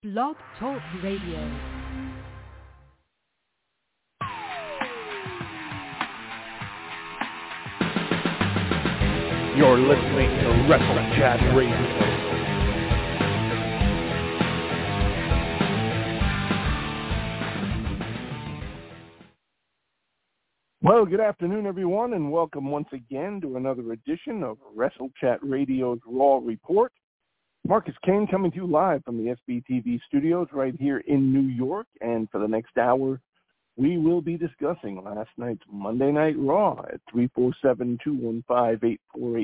Blog Talk Radio. You're listening to Wrestle Chat Radio. Well, good afternoon, everyone, and welcome once again to another edition of Wrestle Chat Radio's Raw Report. Marcus Kane coming to you live from the SBTV studios right here in New York, and for the next hour, we will be discussing last night's Monday Night Raw at 347-215-8486,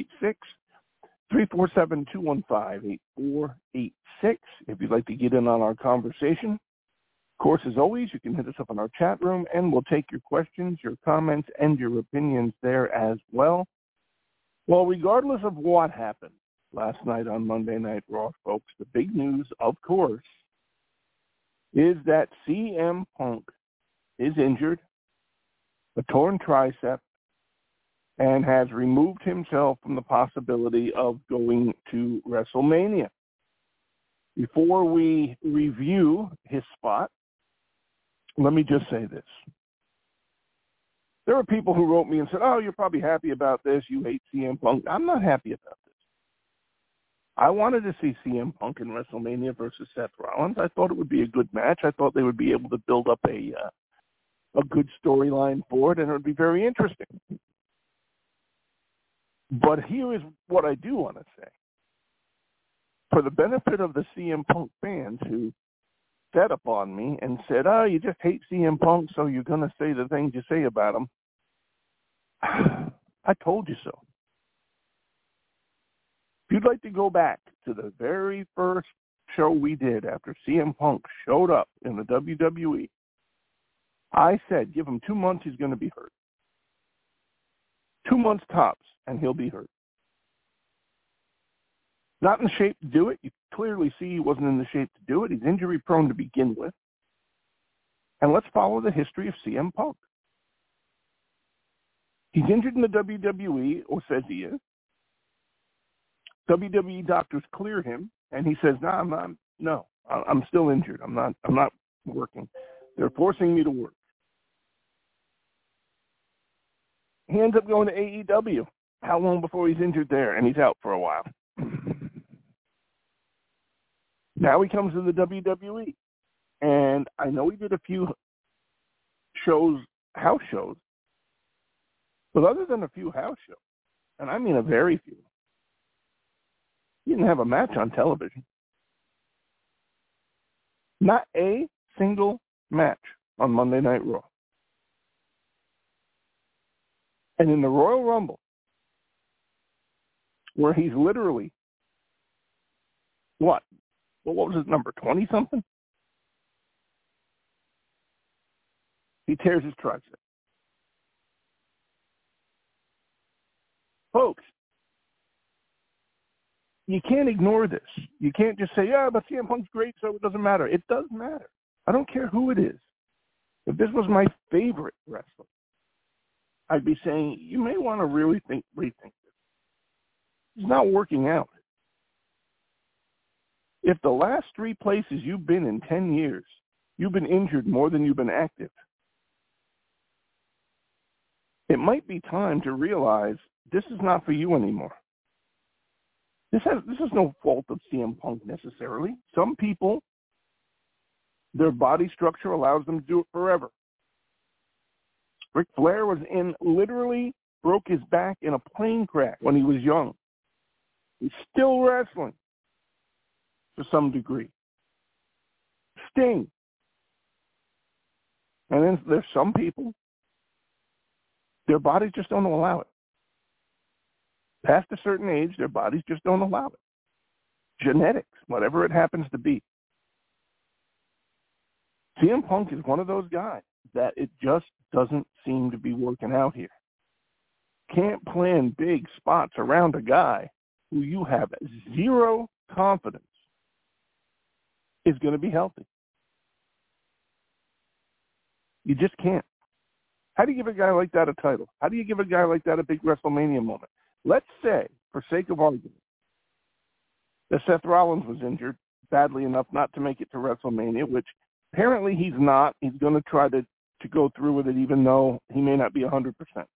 347-215-8486. If you'd like to get in on our conversation, of course, as always, you can hit us up in our chat room, and we'll take your questions, your comments, and your opinions there as well. Well, regardless of what happened last night on Monday Night Raw, folks, the big news, of course, is that CM Punk is injured, a torn tricep, and has removed himself from the possibility of going to WrestleMania. Before we review his spot, let me just say this. There are people who wrote me and said, oh, you're probably happy about this. You hate CM Punk. I'm not happy about this. I wanted to see CM Punk in WrestleMania versus Seth Rollins. I thought it would be a good match. I thought they would be able to build up a good storyline for it, and it would be very interesting. But here is what I do want to say. For the benefit of the CM Punk fans who set up on me and said, oh, you just hate CM Punk, so you're going to say the things you say about him. I told you so. If you'd like to go back to the very first show we did after CM Punk showed up in the WWE, I said, give him 2 months, he's going to be hurt. 2 months tops, and he'll be hurt. Not in shape to do it. You clearly see he wasn't in the shape to do it. He's injury prone to begin with. And let's follow the history of CM Punk. He's injured in the WWE, or says he is. WWE doctors clear him, and he says, I'm still injured. I'm not working. They're forcing me to work. He ends up going to AEW. How long before he's injured there? And he's out for a while. Now he comes to the WWE, and I know he did a few shows, house shows, but other than a few house shows, and I mean a very few, he didn't have a match on television. Not a single match on Monday Night Raw. And in the Royal Rumble, where he's literally, what was his number, 20-something? He tears his tricep. Folks, you can't ignore this. You can't just say, yeah, but CM Punk's great, so it doesn't matter. It does matter. I don't care who it is. If this was my favorite wrestler, I'd be saying, you may want to really rethink this. It's not working out. If the last 3 places you've been in 10 years, you've been injured more than you've been active, it might be time to realize this is not for you anymore. This is no fault of CM Punk necessarily. Some people, their body structure allows them to do it forever. Ric Flair literally broke his back in a plane crash when he was young. He's still wrestling to some degree. Sting. And then there's some people, their bodies just don't allow it. Past a certain age, their bodies just don't allow it. Genetics, whatever it happens to be. CM Punk is one of those guys that it just doesn't seem to be working out here. Can't plan big spots around a guy who you have zero confidence is going to be healthy. You just can't. How do you give a guy like that a title? How do you give a guy like that a big WrestleMania moment? Let's say, for sake of argument, that Seth Rollins was injured badly enough not to make it to WrestleMania, which apparently he's not. He's going to try to go through with it even though he may not be 100%.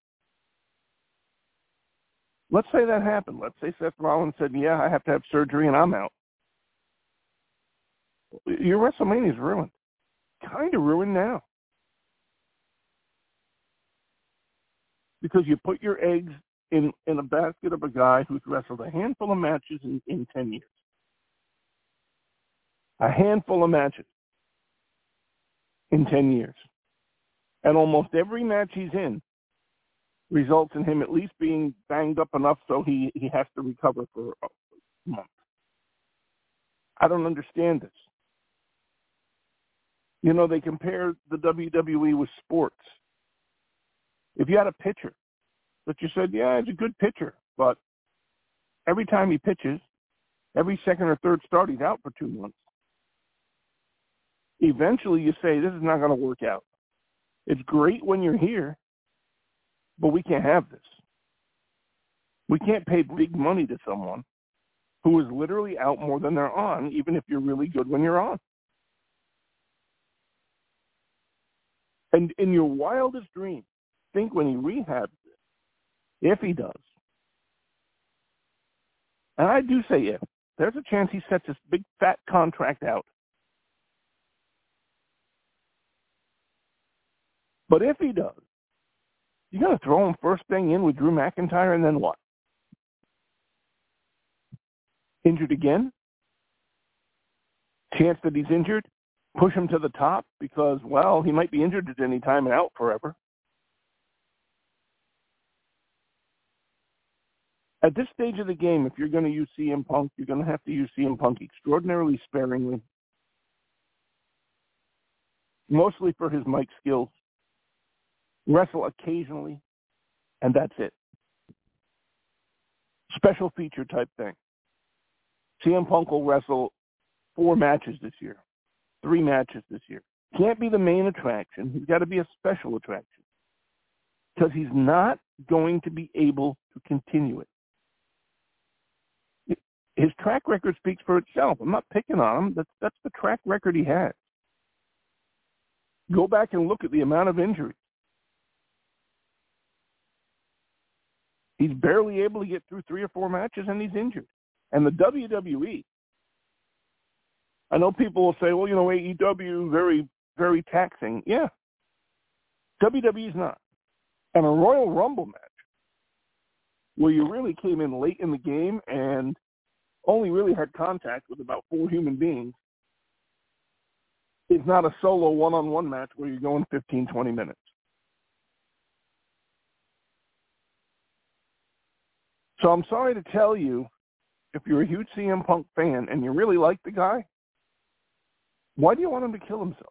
Let's say that happened. Let's say Seth Rollins said, yeah, I have to have surgery and I'm out. Your WrestleMania is ruined. Kind of ruined now. Because you put your eggs in a basket of a guy who's wrestled a handful of matches in 10 years. A handful of matches in 10 years. And almost every match he's in results in him at least being banged up enough so he has to recover for a month. I don't understand this. You know, they compare the WWE with sports. If you had a pitcher that you said, yeah, he's a good pitcher, but every time he pitches, every second or third start, he's out for 2 months. Eventually you say, this is not going to work out. It's great when you're here, but we can't have this. We can't pay big money to someone who is literally out more than they're on, even if you're really good when you're on. And in your wildest dreams, think when he rehabs it, if he does. And I do say if. There's a chance he sets this big fat contract out. But if he does, you're going to throw him first thing in with Drew McIntyre and then what? Injured again? Chance that he's injured? Push him to the top because, well, he might be injured at any time and out forever. At this stage of the game, if you're going to use CM Punk, you're going to have to use CM Punk extraordinarily sparingly, mostly for his mic skills, wrestle occasionally, and that's it. Special feature type thing. CM Punk will wrestle 4 matches this year, 3 matches this year. Can't be the main attraction. He's got to be a special attraction because he's not going to be able to continue it. His track record speaks for itself. I'm not picking on him. That's the track record he has. Go back and look at the amount of injuries. He's barely able to get through 3 or 4 matches, and he's injured. And the WWE, I know people will say, well, you know, AEW, very, very taxing. Yeah. WWE's not. And a Royal Rumble match where you really came in late in the game and only really had contact with about 4 human beings is not a solo one-on-one match where you're going 15, 20 minutes. So I'm sorry to tell you, if you're a huge CM Punk fan and you really like the guy, why do you want him to kill himself?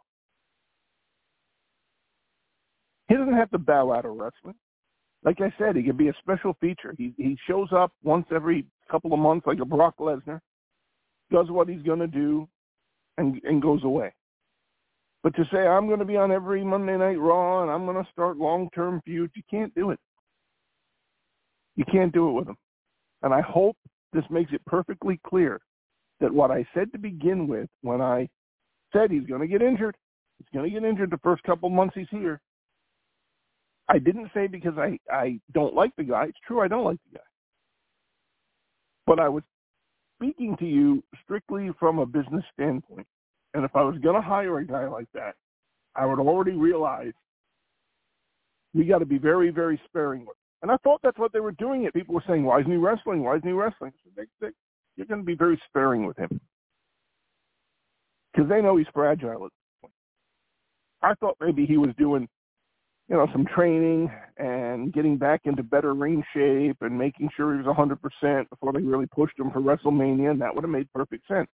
He doesn't have to bow out of wrestling. Like I said, he could be a special feature. He shows up once every couple of months like a Brock Lesnar, does what he's going to do, and goes away. But to say, I'm going to be on every Monday Night Raw and I'm going to start long-term feuds, you can't do it. You can't do it with him. And I hope this makes it perfectly clear that what I said to begin with when I said he's going to get injured, he's going to get injured the first couple months he's here, I didn't say because I don't like the guy. It's true, I don't like the guy. But I was speaking to you strictly from a business standpoint. And if I was going to hire a guy like that, I would already realize we got to be very, very sparing with him. And I thought that's what they were doing it. People were saying, why isn't he wrestling? Why isn't he wrestling? So you're going to be very sparing with him. Because they know he's fragile at this point. I thought maybe he was doing, you know, some training and getting back into better ring shape and making sure he was 100% before they really pushed him for WrestleMania, and that would have made perfect sense.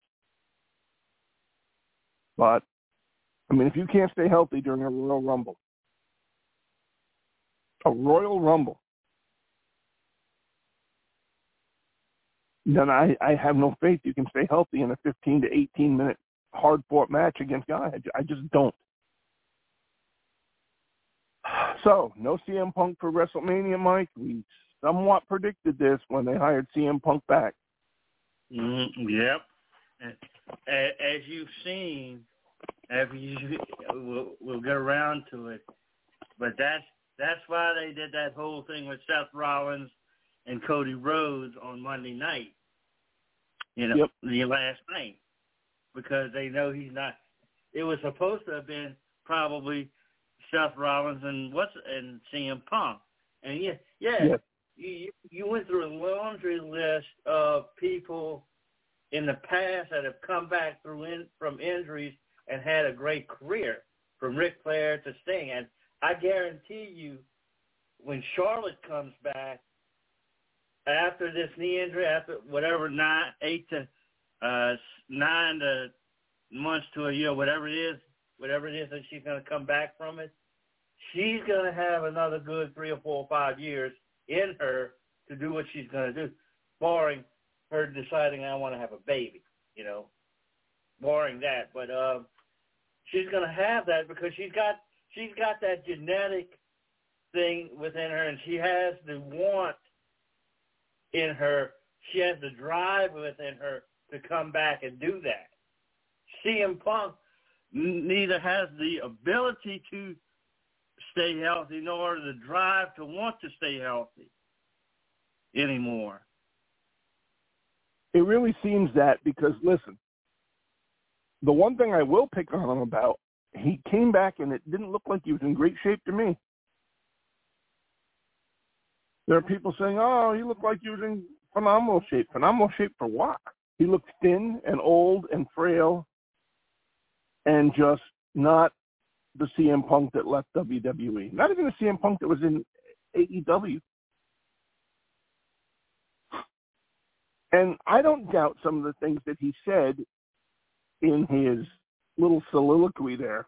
But, I mean, if you can't stay healthy during a Royal Rumble, then I have no faith you can stay healthy in a 15 to 18-minute hard-fought match against Guy. I just don't. So, no CM Punk for WrestleMania, Mike. We somewhat predicted this when they hired CM Punk back. Yep. as you've seen, we'll get around to it, but that's why they did that whole thing with Seth Rollins and Cody Rhodes on Monday night, the last night, because they know he's not. It was supposed to have been probably Seth Rollins and CM Punk, and you went through a laundry list of people in the past that have come back from injuries and had a great career, from Ric Flair to Sting. And I guarantee you, when Charlotte comes back after this knee injury, after whatever 9 months to a year, whatever it is that she's going to come back from it, she's going to have another good 3 or 4 or 5 years in her to do what she's going to do, barring her deciding I want to have a baby, barring that. But she's going to have that because she's got that genetic thing within her, and she has the want in her. She has the drive within her to come back and do that. CM Punk neither has the ability to stay healthy nor the drive to want to stay healthy anymore. It really seems that because, listen, the one thing I will pick on him about, he came back and it didn't look like he was in great shape to me. There are people saying, oh, he looked like he was in phenomenal shape. Phenomenal shape for what? He looked thin and old and frail and just not the CM Punk that left WWE. Not even the CM Punk that was in AEW. And I don't doubt some of the things that he said in his little soliloquy there.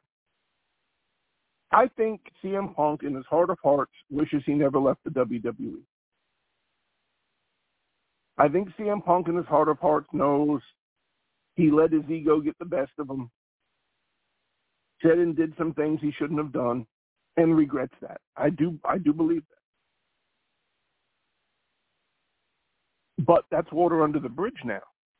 I think CM Punk, in his heart of hearts, wishes he never left the WWE. I think CM Punk, in his heart of hearts, knows he let his ego get the best of him, said and did some things he shouldn't have done, and regrets that. I do believe that. But that's water under the bridge now.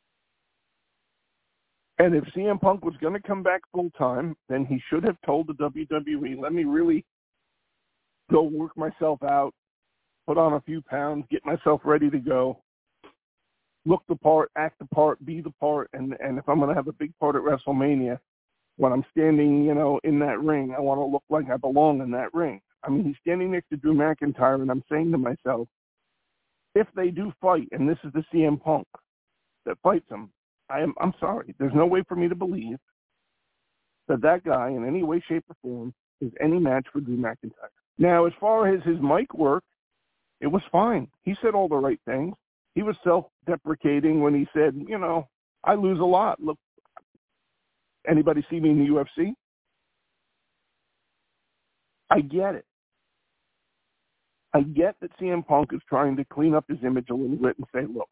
And if CM Punk was going to come back full-time, then he should have told the WWE, let me really go work myself out, put on a few pounds, get myself ready to go, look the part, act the part, be the part, and if I'm going to have a big part at WrestleMania, when I'm standing, in that ring, I want to look like I belong in that ring. I mean, he's standing next to Drew McIntyre, and I'm saying to myself, if they do fight, and this is the CM Punk that fights him, I'm sorry. There's no way for me to believe that guy in any way, shape, or form is any match for Drew McIntyre. Now, as far as his mic work, it was fine. He said all the right things. He was self-deprecating when he said, I lose a lot. Look, anybody see me in the UFC? I get it. I get that CM Punk is trying to clean up his image a little bit and say, look,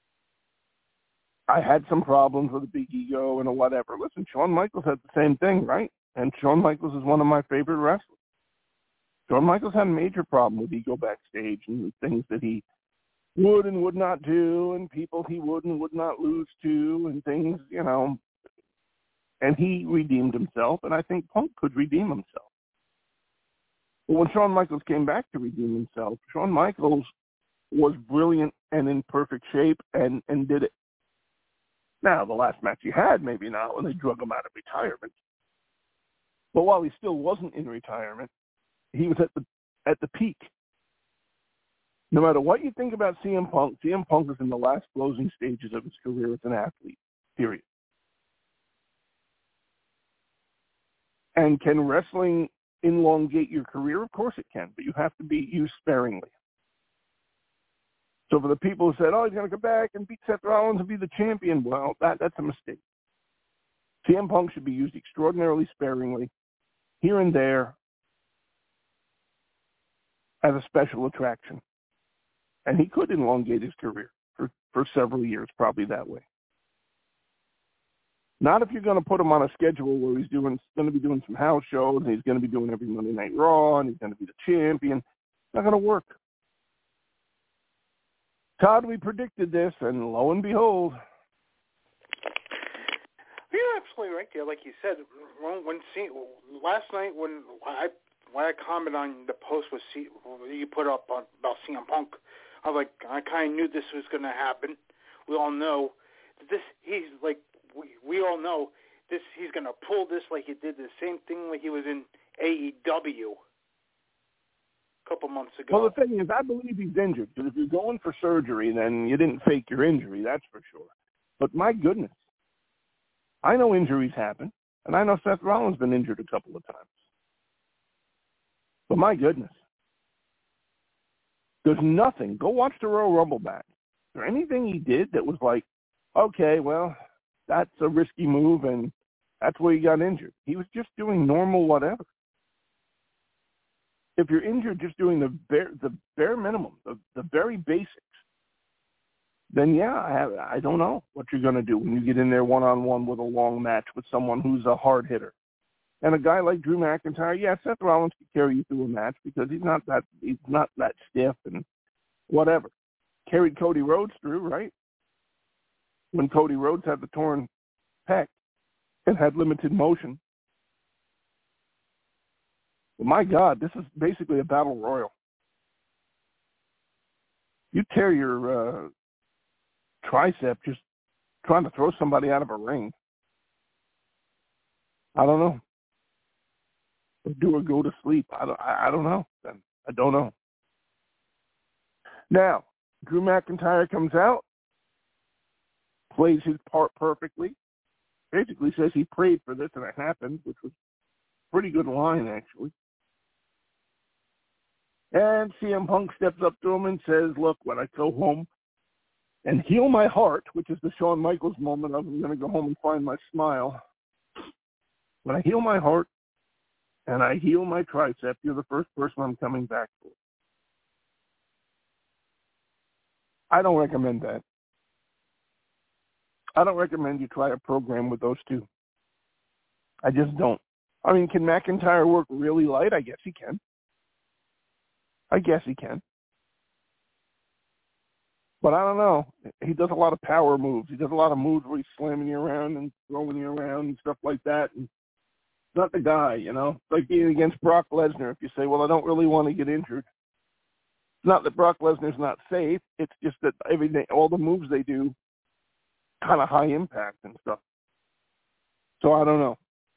I had some problems with a big ego and a whatever. Listen, Shawn Michaels had the same thing, right? And Shawn Michaels is one of my favorite wrestlers. Shawn Michaels had a major problem with ego backstage and things that he would and would not do and people he would and would not lose to and things, And he redeemed himself, and I think Punk could redeem himself. But when Shawn Michaels came back to redeem himself, Shawn Michaels was brilliant and in perfect shape and did it. Now, the last match he had, maybe not, when they drug him out of retirement. But while he still wasn't in retirement, he was at the peak. No matter what you think about CM Punk is in the last closing stages of his career as an athlete, period. And can wrestling elongate your career? Of course it can, but you have to be used sparingly. So for the people who said, oh, he's going to come back and beat Seth Rollins and be the champion, well, that's a mistake. CM Punk should be used extraordinarily sparingly, here and there, as a special attraction. And he could elongate his career for several years, probably that way. Not if you're going to put him on a schedule where he's going to be doing some house shows, and he's going to be doing every Monday Night Raw, and he's going to be the champion. It's not going to work. Todd, we predicted this, and lo and behold. You're absolutely right there. Like you said, last night when I commented on the post you put up about CM Punk, I was like, I kind of knew this was going to happen. We all know this. He's like, we all know this. He's going to pull this like he did the same thing like he was in AEW a couple months ago. Well, the thing is, I believe he's injured. Because if you're going for surgery, then you didn't fake your injury. That's for sure. But my goodness, I know injuries happen, and I know Seth Rollins has been injured a couple of times. But my goodness, there's nothing. Go watch the Royal Rumble back. Is there anything he did that was like, okay, well, that's a risky move, and that's where he got injured? He was just doing normal whatever. If you're injured just doing the bare minimum, the very basics, then yeah, I don't know what you're going to do when you get in there one-on-one with a long match with someone who's a hard hitter. And a guy like Drew McIntyre, yeah, Seth Rollins could carry you through a match because he's not that stiff and whatever. Carried Cody Rhodes through, right? When Cody Rhodes had the torn pec and had limited motion. But my God, this is basically a battle royal. You tear your tricep just trying to throw somebody out of a ring. I don't know. Or do or go to sleep. I don't know. I don't know. Now, Drew McIntyre comes out, plays his part perfectly, basically says he prayed for this and it happened, which was a pretty good line, actually. And CM Punk steps up to him and says, look, when I go home and heal my heart, which is the Shawn Michaels moment of I'm going to go home and find my smile. When I heal my heart and I heal my tricep, you're the first person I'm coming back for. I don't recommend that. I don't recommend you try a program with those two. I just don't. I mean, can McIntyre work really light? I guess he can. But I don't know. He does a lot of power moves. He does a lot of moves where he's slamming you around and throwing you around and stuff like that. And he's not the guy, you know. It's like being against Brock Lesnar. If you say, well, I don't really want to get injured. It's not that Brock Lesnar's not safe. It's just that all the moves they do, kind of high impact and stuff. So I don't know.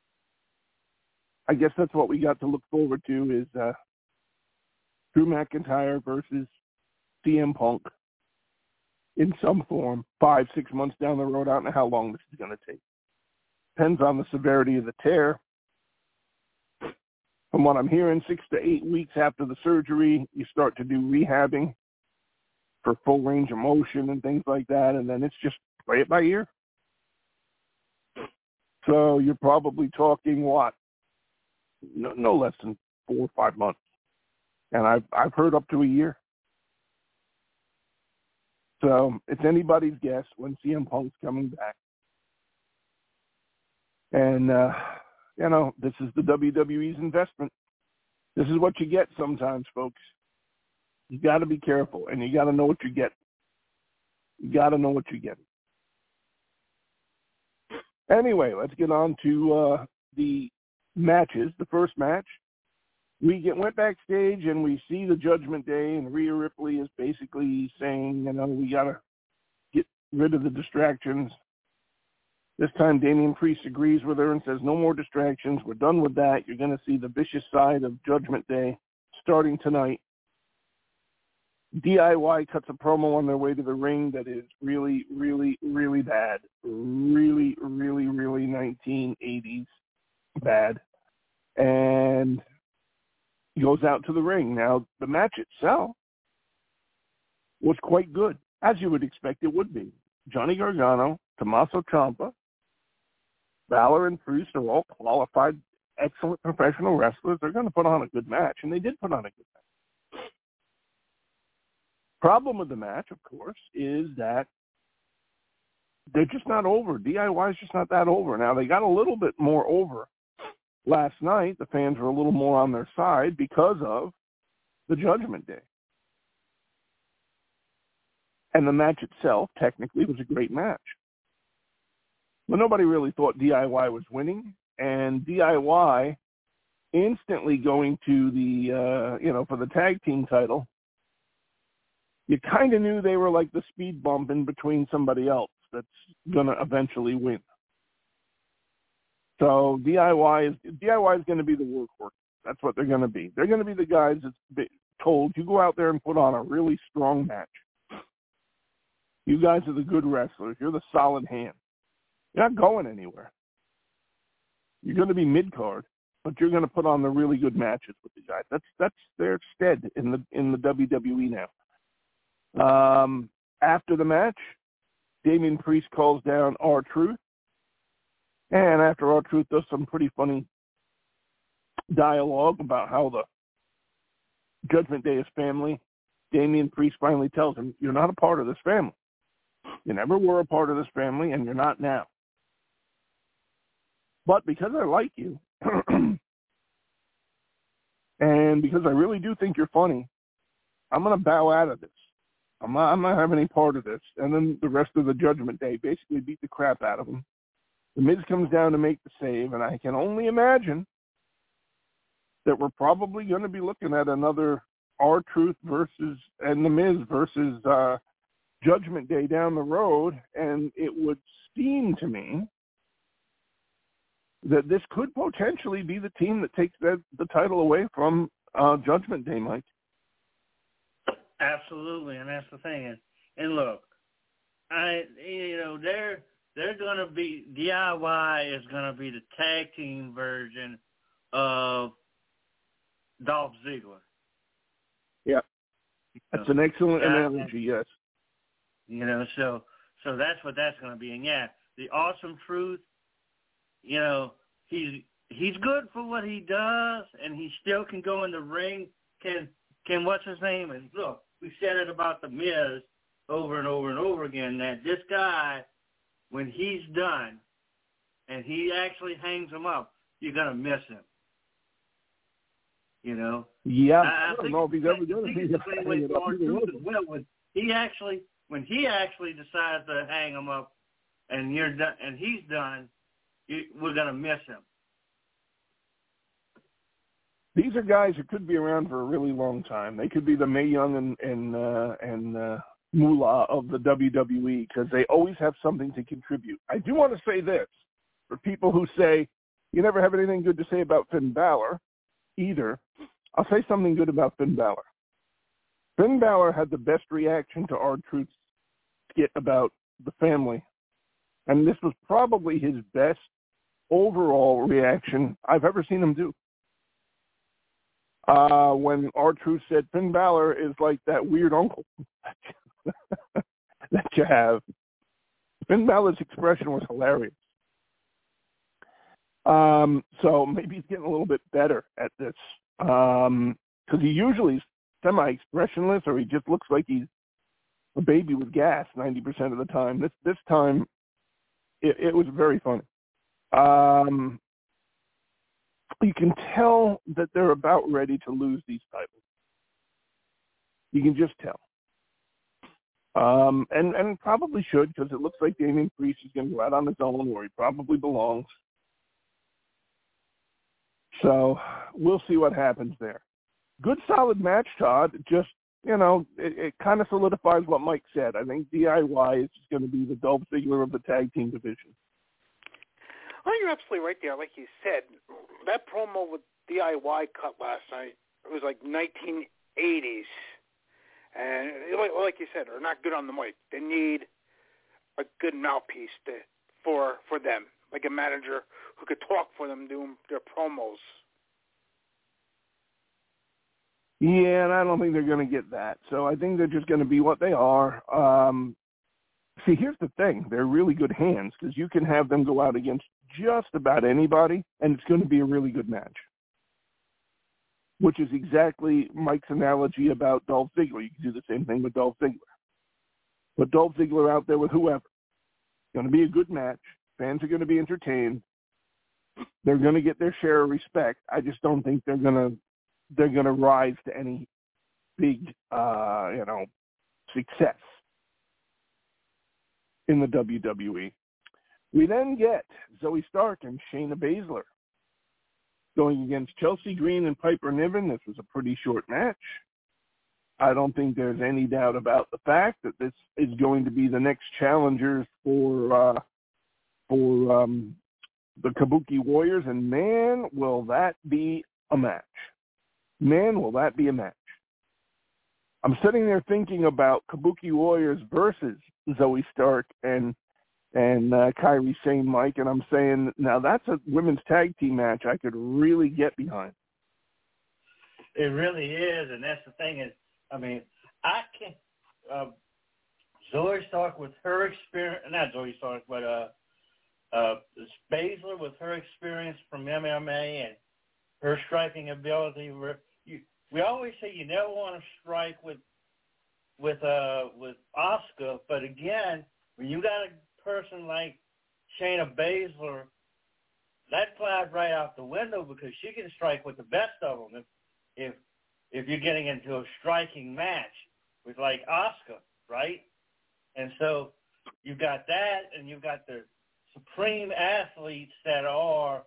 I guess that's what we got to look forward to is Drew McIntyre versus CM Punk in some form 5-6 months down the road. I don't know how long this is going to take. Depends on the severity of the tear. From what I'm hearing, 6 to 8 weeks after the surgery, you start to do rehabbing for full range of motion and things like that, and then it's just play it by ear. So you're probably talking what? No less than 4 or 5 months. And I've heard up to a year. So it's anybody's guess when CM Punk's coming back. And, this is the WWE's investment. This is what you get sometimes, folks. You got to be careful, and you got to know what you get. Anyway, let's get on to the matches. The first match, we went backstage and we see the Judgment Day, and Rhea Ripley is basically saying, we got to get rid of the distractions. This time Damian Priest agrees with her and says, no more distractions. We're done with that. You're going to see the vicious side of Judgment Day starting tonight. DIY cuts a promo on their way to the ring that is really, really, really bad. Really, really, really 1980s bad. And he goes out to the ring. Now, the match itself was quite good, as you would expect it would be. Johnny Gargano, Tommaso Ciampa, Balor and Priest are all qualified, excellent professional wrestlers. They're going to put on a good match, and they did put on a good match. Problem with the match, of course, is that they're just not over. DIY is just not that over. Now, they got a little bit more over last night. The fans were a little more on their side because of the Judgment Day. And the match itself, technically, was a great match. Well, nobody really thought DIY was winning, and DIY instantly going to the, for the tag team title. You kind of knew they were like the speed bump in between somebody else that's going to eventually win. So DIY is going to be the workhorse. That's what they're going to be. They're going to be the guys that's told, you go out there and put on a really strong match. You guys are the good wrestlers. You're the solid hand. You're not going anywhere. You're going to be mid-card, but you're going to put on the really good matches with the guys. That's their stead in the WWE now. After the match, Damian Priest calls down R-Truth, and after R-Truth does some pretty funny dialogue about how the Judgment Day is family, Damian Priest finally tells him, you're not a part of this family. You never were a part of this family, and you're not now. But because I like you, and because I really do think you're funny, I'm going to bow out of this. I'm not having any part of this. And then the rest of the Judgment Day basically beat the crap out of him. The Miz comes down to make the save, and I can only imagine that we're probably going to be looking at another R-Truth and the Miz versus Judgment Day down the road, and it would seem to me that this could potentially be the team that takes the title away from Judgment Day, Mike. Absolutely, and that's the thing. And look, they're going to be, DIY is going to be the tag team version of Dolph Ziggler. Yeah, that's an excellent analogy. Yes. So that's what that's going to be. And yeah, the Awesome Truth. He's good for what he does, and he still can go in the ring. Can what's his name? And look, we said it about the Miz over and over and over again that this guy, when he's done, and he actually hangs him up, you're gonna miss him. Yeah, I don't know if he's ever going to be the same way for R-Truth as well. When he actually decides to hang him up, and you're done, and he's done, we're gonna miss him. These are guys who could be around for a really long time. They could be the Mae Young and Moolah of the WWE because they always have something to contribute. I do want to say this for people who say you never have anything good to say about Finn Balor either. I'll say something good about Finn Balor. Finn Balor had the best reaction to R-Truth's skit about the family, and this was probably his best overall reaction I've ever seen him do. When R-Truth said Finn Balor is like that weird uncle that you have. Finn Balor's expression was hilarious. So maybe he's getting a little bit better at this. Because he usually is semi-expressionless, or he just looks like he's a baby with gas 90% of the time. This time, it was very funny. You can tell that they're about ready to lose these titles. You can just tell. And probably should, because it looks like Damian Priest is going to go out on his own where he probably belongs. So we'll see what happens there. Good, solid match, Todd. Just, it kind of solidifies what Mike said. I think DIY is just going to be the Dolph Ziggler of the tag team division. Well, you're absolutely right there. Like you said, that promo with DIY cut last night, it was like 1980s. And like you said, they're not good on the mic. They need a good mouthpiece for them, like a manager who could talk for them doing their promos. Yeah, and I don't think they're going to get that. So I think they're just going to be what they are. See, here's the thing. They're really good hands because you can have them go out against just about anybody, and it's going to be a really good match, which is exactly Mike's analogy about Dolph Ziggler. You can do the same thing with Dolph Ziggler. But Dolph Ziggler out there with whoever. It's going to be a good match. Fans are going to be entertained. They're going to get their share of respect. I just don't think they're going to rise to any big, success in the WWE. We then get Zoe Stark and Shayna Baszler going against Chelsea Green and Piper Niven. This was a pretty short match. I don't think there's any doubt about the fact that this is going to be the next challengers for the Kabuki Warriors, and man, will that be a match. Man, will that be a match. I'm sitting there thinking about Kabuki Warriors versus Zoe Stark and Kairi Sane, Mike, and I'm saying, now that's a women's tag team match I could really get behind. It really is, and that's the thing is, I mean, I can't, Zoe Stark with her experience, not Zoe Stark, but Baszler with her experience from MMA and her striking ability. We always say you never want to strike with Asuka, but again, when you got a person like Shayna Baszler, that flies right out the window because she can strike with the best of them. If you're getting into a striking match with like Asuka, right? And so you've got that, and you've got the supreme athletes that are,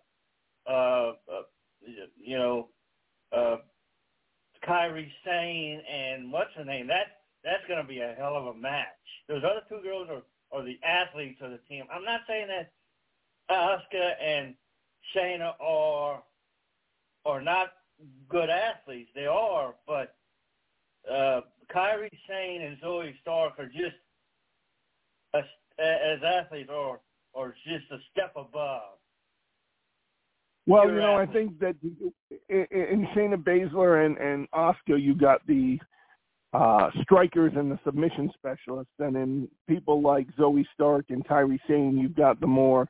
Kairi Sane and what's her name. That's going to be a hell of a match. Those other two girls are the athletes of the team. I'm not saying that Asuka and Shayna are not good athletes. They are, but Kairi Sane and Zoe Stark are just as athletes or just a step above. Well, I think that in Shayna Baszler and Asuka, you got the strikers and the submission specialists, and in people like Zoe Stark and Kairi Sane, you've got the more,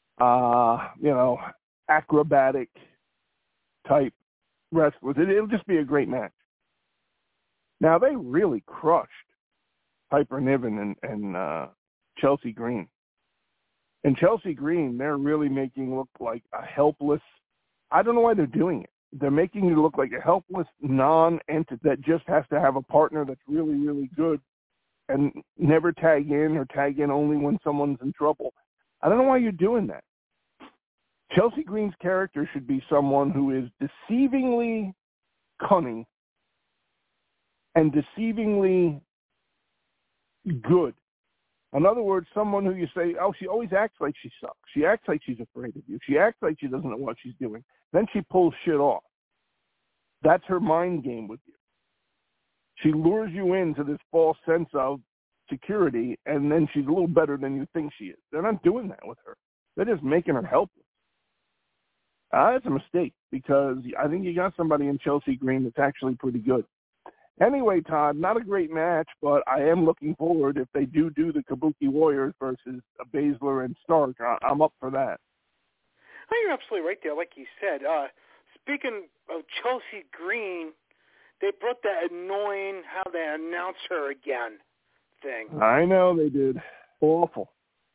acrobatic type wrestlers. It'll just be a great match. Now, they really crushed Piper Niven and Chelsea Green. And Chelsea Green, they're really making look like a helpless, I don't know why they're doing it. They're making you look like a helpless non-entity that just has to have a partner that's really, really good and never tag in or tag in only when someone's in trouble. I don't know why you're doing that. Chelsea Green's character should be someone who is deceivingly cunning and deceivingly good. In other words, someone who you say, oh, she always acts like she sucks. She acts like she's afraid of you. She acts like she doesn't know what she's doing. Then she pulls shit off. That's her mind game with you. She lures you into this false sense of security, and then she's a little better than you think she is. They're not doing that with her. They're just making her helpless. That's a mistake, because I think you got somebody in Chelsea Green that's actually pretty good. Anyway, Todd, not a great match, but I am looking forward if they do the Kabuki Warriors versus Baszler and Stark. I'm up for that. Oh, you're absolutely right there, like you said. Speaking of Chelsea Green, they brought that annoying how they announce her again thing. I know they did. Awful.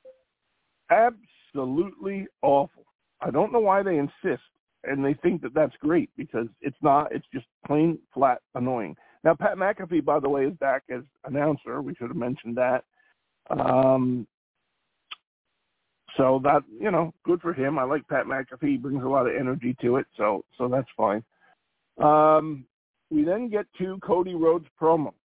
Absolutely awful. I don't know why they insist, and they think that that's great, because it's not. It's just plain, flat annoying. Now, Pat McAfee, by the way, is back as announcer. We should have mentioned that. So that, good for him. I like Pat McAfee. He brings a lot of energy to it, so that's fine. We then get to Cody Rhodes' promo.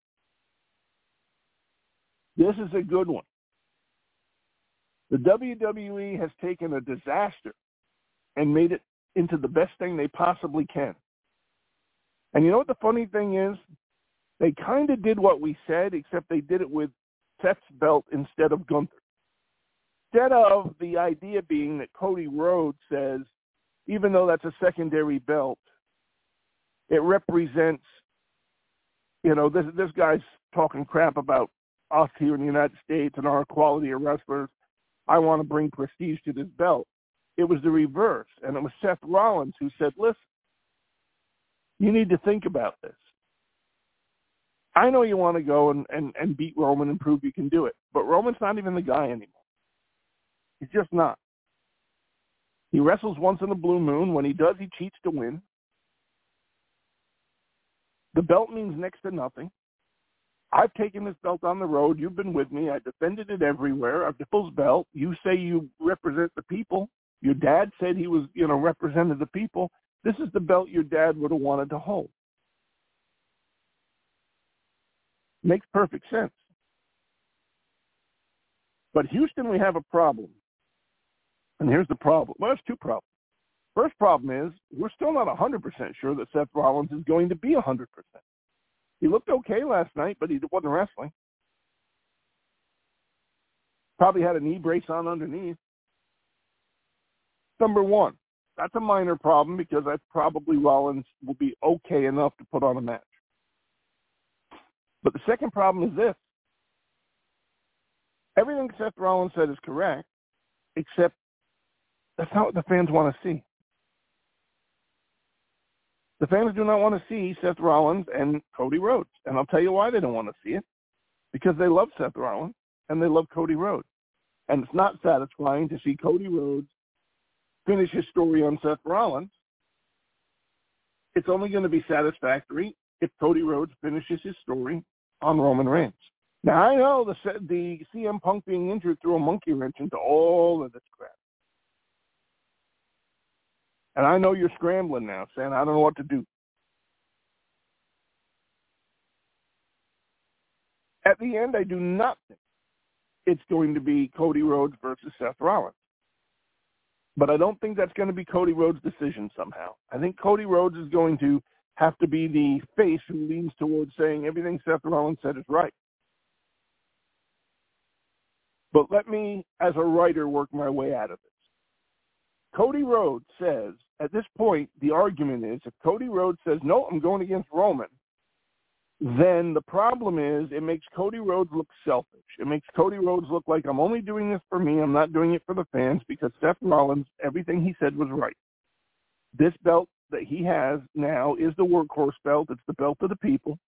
This is a good one. The WWE has taken a disaster and made it into the best thing they possibly can. And you know what the funny thing is? They kind of did what we said, except they did it with Seth's belt instead of Gunther. Instead of the idea being that Cody Rhodes says, even though that's a secondary belt, it represents, this guy's talking crap about us here in the United States and our quality of wrestlers. I want to bring prestige to this belt. It was the reverse, and it was Seth Rollins who said, listen, you need to think about this. I know you want to go and beat Roman and prove you can do it, but Roman's not even the guy anymore. He's just not. He wrestles once in a blue moon. When he does, he cheats to win. The belt means next to nothing. I've taken this belt on the road. You've been with me. I defended it everywhere. A people's belt. You say you represent the people. Your dad said he was, represented the people. This is the belt your dad would have wanted to hold. Makes perfect sense. But Houston, we have a problem. And here's the problem. Well, there's two problems. First problem is we're still not 100% sure that Seth Rollins is going to be 100%. He looked okay last night, but he wasn't wrestling. Probably had a knee brace on underneath. Number one, that's a minor problem because probably Rollins will be okay enough to put on a match. But the second problem is this. Everything Seth Rollins said is correct, except that's not what the fans want to see. The fans do not want to see Seth Rollins and Cody Rhodes. And I'll tell you why they don't want to see it. Because they love Seth Rollins and they love Cody Rhodes. And it's not satisfying to see Cody Rhodes finish his story on Seth Rollins. It's only going to be satisfactory if Cody Rhodes finishes his story on Roman Reigns. Now, I know the CM Punk being injured threw a monkey wrench into all of this crap. And I know you're scrambling now, saying, I don't know what to do. At the end, I do not think it's going to be Cody Rhodes versus Seth Rollins. But I don't think that's going to be Cody Rhodes' decision somehow. I think Cody Rhodes is going to have to be the face who leans towards saying everything Seth Rollins said is right. But let me, as a writer, work my way out of it. Cody Rhodes says, at this point, the argument is, if Cody Rhodes says, no, I'm going against Roman, then the problem is it makes Cody Rhodes look selfish. It makes Cody Rhodes look like I'm only doing this for me. I'm not doing it for the fans because Seth Rollins, everything he said was right. This belt that he has now is the workhorse belt. It's the belt of the people.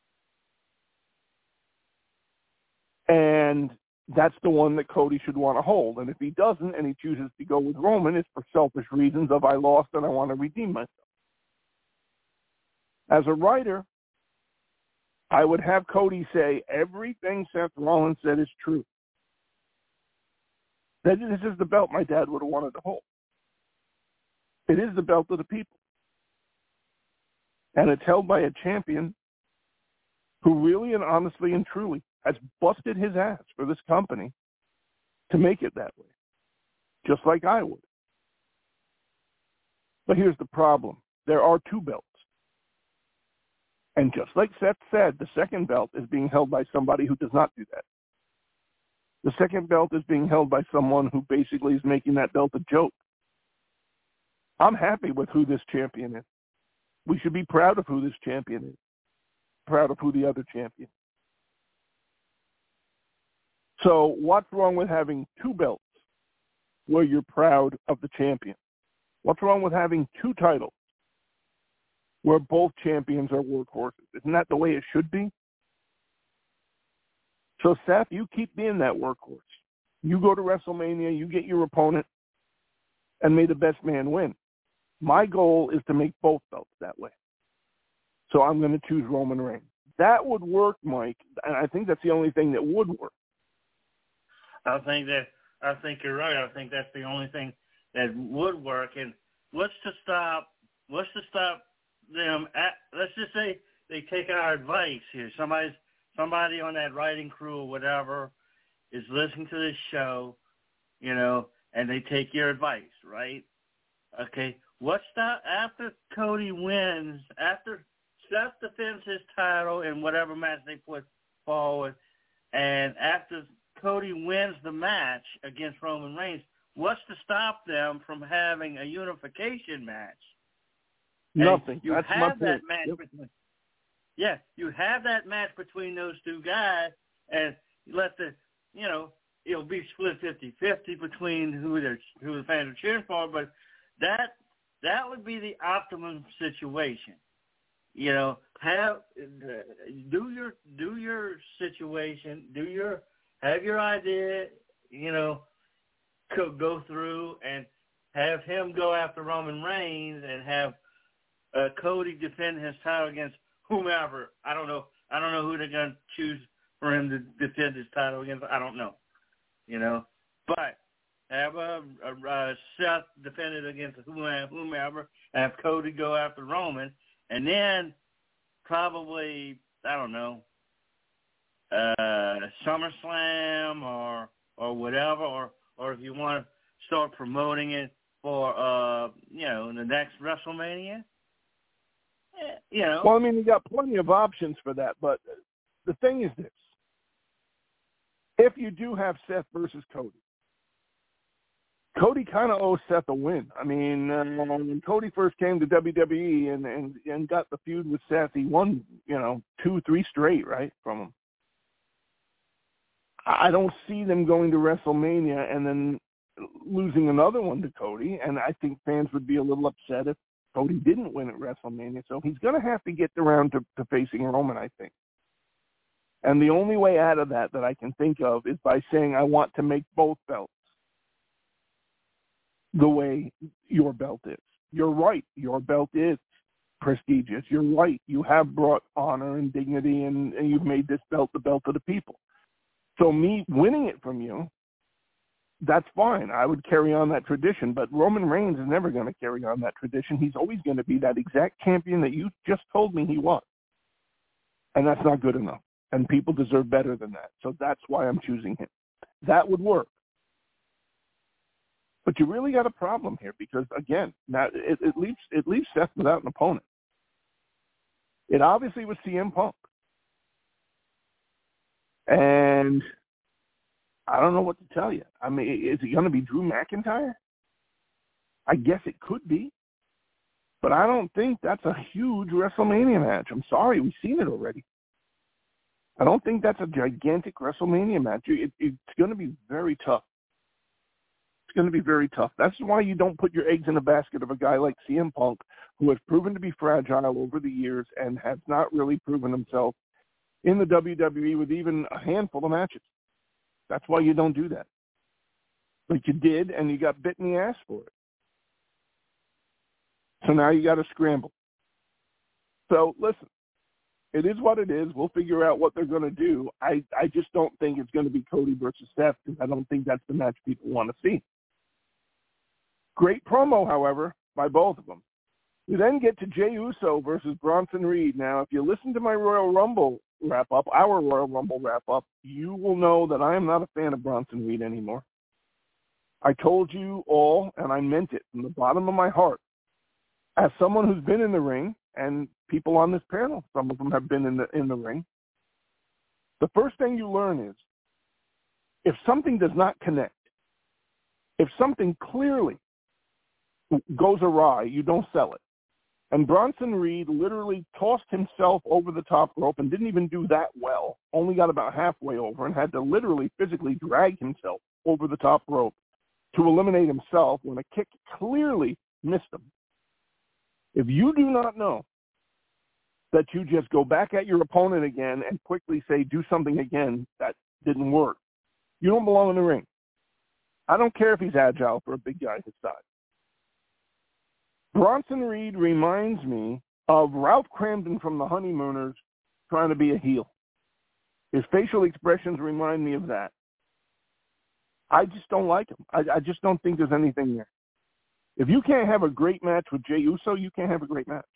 And that's the one that Cody should want to hold. And if he doesn't and he chooses to go with Roman, it's for selfish reasons of I lost and I want to redeem myself. As a writer, I would have Cody say everything Seth Rollins said is true. That this is the belt my dad would have wanted to hold. It is the belt of the people. And it's held by a champion who really and honestly and truly has busted his ass for this company to make it that way, just like I would. But here's the problem. There are two belts. And just like Seth said, the second belt is being held by somebody who does not do that. The second belt is being held by someone who basically is making that belt a joke. I'm happy with who this champion is. We should be proud of who this champion is. Proud of who the other champion is. So what's wrong with having two belts where you're proud of the champion? What's wrong with having two titles where both champions are workhorses? Isn't that the way it should be? So, Seth, you keep being that workhorse. You go to WrestleMania, you get your opponent, and may the best man win. My goal is to make both belts that way. So I'm going to choose Roman Reigns. That would work, Mike, and I think that's the only thing that would work. I think you're right. I think that's the only thing that would work. And what's to stop them? Let's just say they take our advice here. Somebody on that writing crew or whatever is listening to this show, and they take your advice, right? Okay. What's that after Cody wins, after Seth defends his title in whatever match they put forward, and after Cody wins the match against Roman Reigns, what's to stop them from having a unification match? Nothing. You That's have my that point. match Yep. between. Yeah, you have that match between those two guys, and let it'll be split 50-50 between who the fans are cheering for, but that would be the optimum situation. Have your situation, have your idea, go through and have him go after Roman Reigns and have Cody defend his title against whomever. I don't know I don't know who they're going to choose for him to defend his title against. I don't know, But have Seth defend it against whomever, have Cody go after Roman, and then probably, I don't know, SummerSlam or whatever, or if you want to start promoting it for the next WrestleMania. Well, I mean, you got plenty of options for that, but the thing is this: if you do have Seth versus Cody kind of owes Seth a win. I mean, when Cody first came to WWE and got the feud with Seth, he won 2-3 straight, right, from him. I don't see them going to WrestleMania and then losing another one to Cody, and I think fans would be a little upset if Cody didn't win at WrestleMania. So he's going to have to get around to facing Roman, I think. And the only way out of that I can think of is by saying I want to make both belts the way your belt is. You're right. Your belt is prestigious. You're right. You have brought honor and dignity, and you've made this belt the belt of the people. So me winning it from you, that's fine. I would carry on that tradition, but Roman Reigns is never going to carry on that tradition. He's always going to be that exact champion that you just told me he was. And that's not good enough. And people deserve better than that. So that's why I'm choosing him. That would work. But you really got a problem here because, again, now it leaves Seth without an opponent. It obviously was CM Punk. And I don't know what to tell you. I mean, is it going to be Drew McIntyre? I guess it could be. But I don't think that's a huge WrestleMania match. I'm sorry, we've seen it already. I don't think that's a gigantic WrestleMania match. It's going to be very tough. It's going to be very tough. That's why you don't put your eggs in a basket of a guy like CM Punk, who has proven to be fragile over the years and has not really proven himself in the WWE with even a handful of matches. That's why you don't do that. But you did, and you got bit in the ass for it. So now you got to scramble. So listen, it is what it is. We'll figure out what they're going to do. I just don't think it's going to be Cody versus Seth because I don't think that's the match people want to see. Great promo, however, by both of them. We then get to Jey Uso versus Bronson Reed. Now, if you listen to my Royal Rumble wrap-up, our Royal Rumble wrap-up, you will know that I am not a fan of Bronson Reed anymore. I told you all, and I meant it from the bottom of my heart, as someone who's been in the ring, and people on this panel, some of them have been in the ring, the first thing you learn is if something does not connect, if something clearly goes awry, you don't sell it. And Bronson Reed literally tossed himself over the top rope and didn't even do that well, only got about halfway over and had to literally physically drag himself over the top rope to eliminate himself when a kick clearly missed him. If you do not know that you just go back at your opponent again and quickly say, do something again, that didn't work, you don't belong in the ring. I don't care if he's agile for a big guy his size. Bronson Reed reminds me of Ralph Cramden from The Honeymooners trying to be a heel. His facial expressions remind me of that. I just don't like him. I just don't think there's anything there. If you can't have a great match with Jey Uso, you can't have a great match.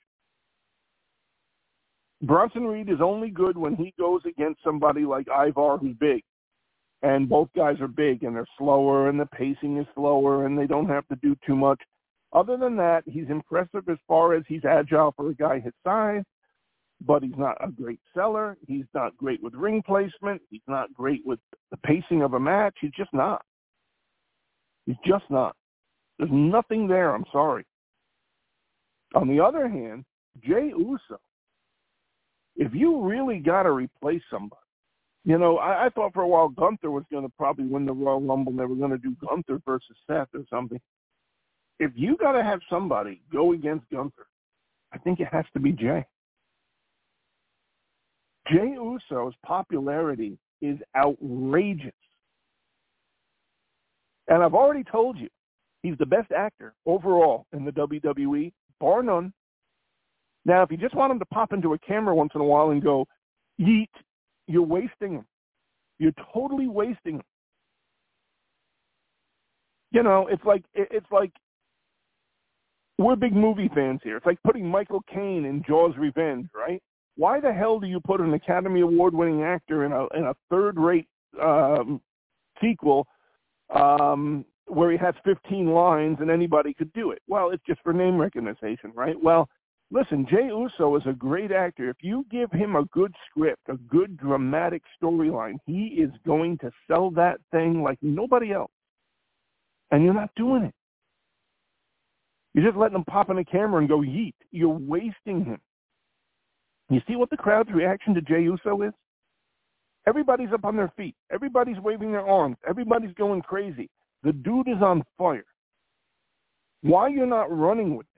Bronson Reed is only good when he goes against somebody like Ivar, who's big. And both guys are big, and they're slower, and the pacing is slower, and they don't have to do too much. Other than that, he's impressive as far as he's agile for a guy his size, but he's not a great seller. He's not great with ring placement. He's not great with the pacing of a match. He's just not. He's just not. There's nothing there. I'm sorry. On the other hand, Jey Uso, if you really got to replace somebody, I thought for a while Gunther was going to probably win the Royal Rumble. They were going to do Gunther versus Seth or something. If you got to have somebody go against Gunther, I think it has to be Jey. Jey Uso's popularity is outrageous. And I've already told you, he's the best actor overall in the WWE, bar none. Now, if you just want him to pop into a camera once in a while and go, Yeet. You're wasting them. You're totally wasting them. You know, it's like we're big movie fans here. It's like putting Michael Caine in Jaws Revenge, right? Why the hell do you put an Academy Award-winning actor in a third-rate sequel where he has 15 lines and anybody could do it? Well, it's just for name recognition, right? Well, listen, Jey Uso is a great actor. If you give him a good script, a good dramatic storyline, he is going to sell that thing like nobody else. And you're not doing it. You're just letting him pop in a camera and go yeet. You're wasting him. You see what the crowd's reaction to Jey Uso is? Everybody's up on their feet. Everybody's waving their arms. Everybody's going crazy. The dude is on fire. Why you're not running with him?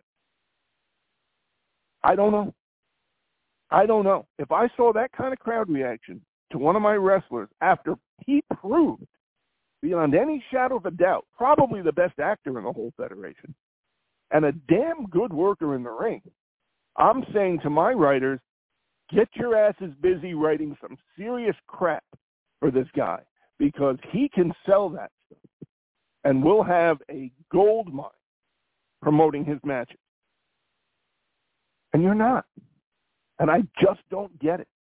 I don't know. I don't know. If I saw that kind of crowd reaction to one of my wrestlers after he proved, beyond any shadow of a doubt, probably the best actor in the whole federation, and a damn good worker in the ring, I'm saying to my writers, get your asses busy writing some serious crap for this guy, because he can sell that stuff. And we'll have a gold mine promoting his matches. And you're not. And I just don't get it.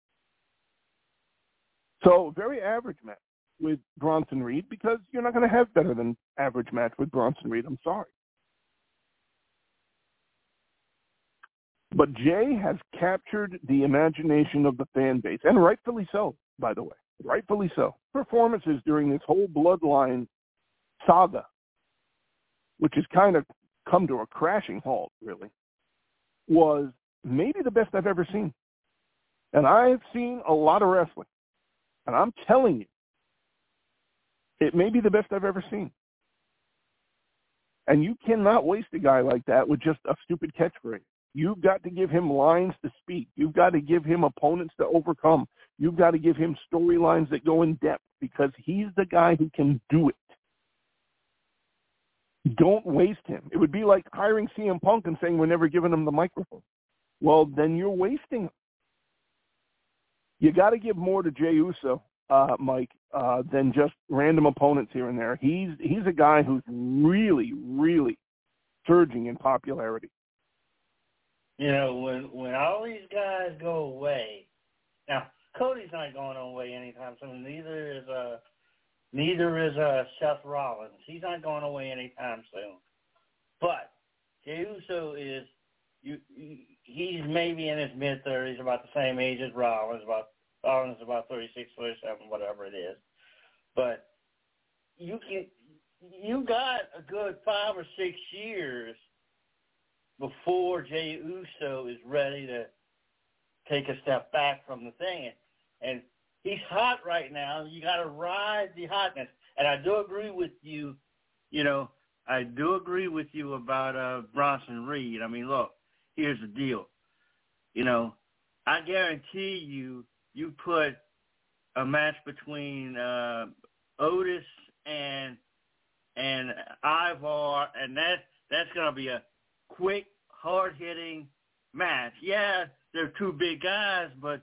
So, very average match with Bronson Reed, because you're not going to have better than average match with Bronson Reed. I'm sorry. But Jey has captured the imagination of the fan base, and rightfully so, by the way. Rightfully so. Performances during this whole Bloodline saga, which has kind of come to a crashing halt, really, was maybe the best I've ever seen. And I've seen a lot of wrestling. And I'm telling you, it may be the best I've ever seen. And you cannot waste a guy like that with just a stupid catchphrase. You've got to give him lines to speak. You've got to give him opponents to overcome. You've got to give him storylines that go in depth, because he's the guy who can do it. Don't waste him. It would be like hiring CM Punk and saying we're never giving him the microphone. Well, then you're wasting him. You got to give more to Jey Uso, Mike, than just random opponents here and there. He's a guy who's really, really surging in popularity. You know, when all these guys go away, now Cody's not going away anytime soon. Neither is Seth Rollins. He's not going away anytime soon. But Jey Uso he's maybe in his mid-30s, about the same age as Rollins. Rollins is about 36, 37, whatever it is. But you got a good 5 or 6 years before Jey Uso is ready to take a step back from the thing. And he's hot right now. You got to ride the hotness. And I do agree with you, about Bronson Reed. I mean, look, here's the deal. I guarantee you put a match between Otis and Ivar, and that's going to be a quick, hard-hitting match. Yeah, they're two big guys, but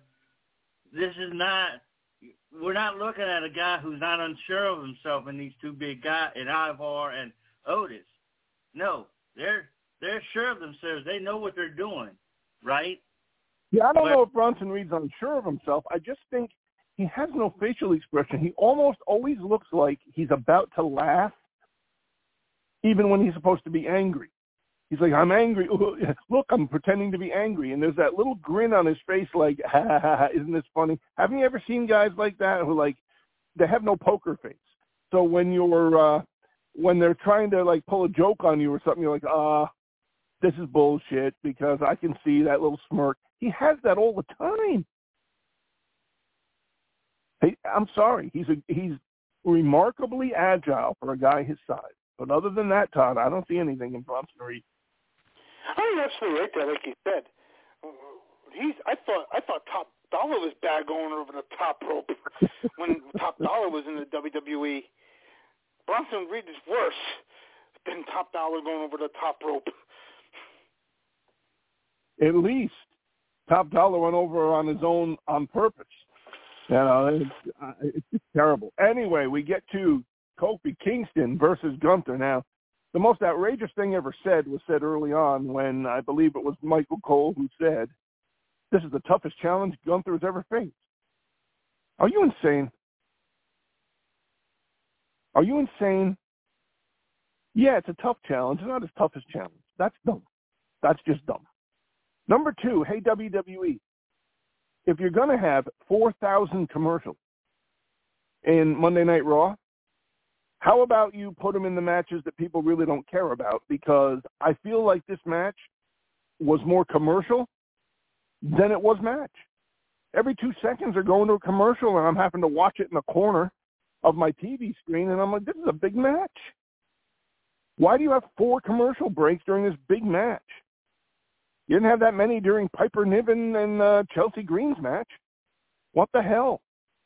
we're not looking at a guy who's not unsure of himself in these two big guys, in Ivar and Otis. No, they're sure of themselves. They know what they're doing, right? Yeah, I don't know if Bronson Reed's unsure of himself. I just think he has no facial expression. He almost always looks like he's about to laugh, even when he's supposed to be angry. He's like, I'm angry. Look, I'm pretending to be angry. And there's that little grin on his face like, ha, ha, ha, isn't this funny? Haven't you ever seen guys like that who, like, they have no poker face? So when when they're trying to, like, pull a joke on you or something, you're like, this is bullshit, because I can see that little smirk. He has that all the time. Hey, I'm sorry. He's remarkably agile for a guy his size. But other than that, Todd, I don't see anything in Bronson Reed. I mean, absolutely right there, like you said. I thought Top Dollar was bad going over the top rope when Top Dollar was in the WWE. Bronson Reed is worse than Top Dollar going over the top rope. At least Top Dollar went over on his own on purpose. You know, it's just terrible. Anyway, we get to Kofi Kingston versus Gunther. Now, the most outrageous thing ever said was said early on when I believe it was Michael Cole who said, "This is the toughest challenge Gunther has ever faced." Are you insane? Are you insane? Yeah, it's a tough challenge. It's not his toughest challenge. That's dumb. That's just dumb. Number two, hey, WWE, if you're going to have 4,000 commercials in Monday Night Raw, how about you put them in the matches that people really don't care about? Because I feel like this match was more commercial than it was match. Every 2 seconds they're going to a commercial, and I'm having to watch it in the corner of my TV screen, and I'm like, this is a big match. Why do you have 4 commercial breaks during this big match? You didn't have that many during Piper Niven and Chelsea Green's match. What the hell?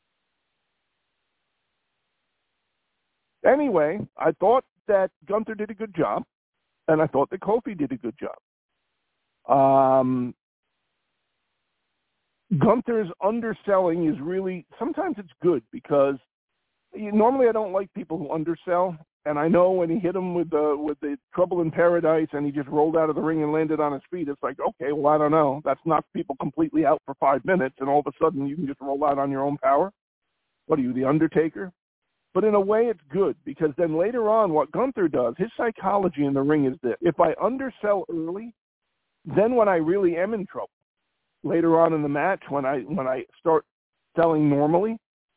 Anyway, I thought that Gunther did a good job, and I thought that Kofi did a good job. Gunther's underselling is really, sometimes it's good because normally I don't like people who undersell, and I know when he hit him with the Trouble in Paradise and he just rolled out of the ring and landed on his feet, it's like, okay, well, I don't know. That's knocked people completely out for 5 minutes, and all of a sudden you can just roll out on your own power. What are you, The Undertaker? But in a way it's good because then later on what Gunther does, his psychology in the ring is this. If I undersell early, then when I really am in trouble, later on in the match when I start selling normally,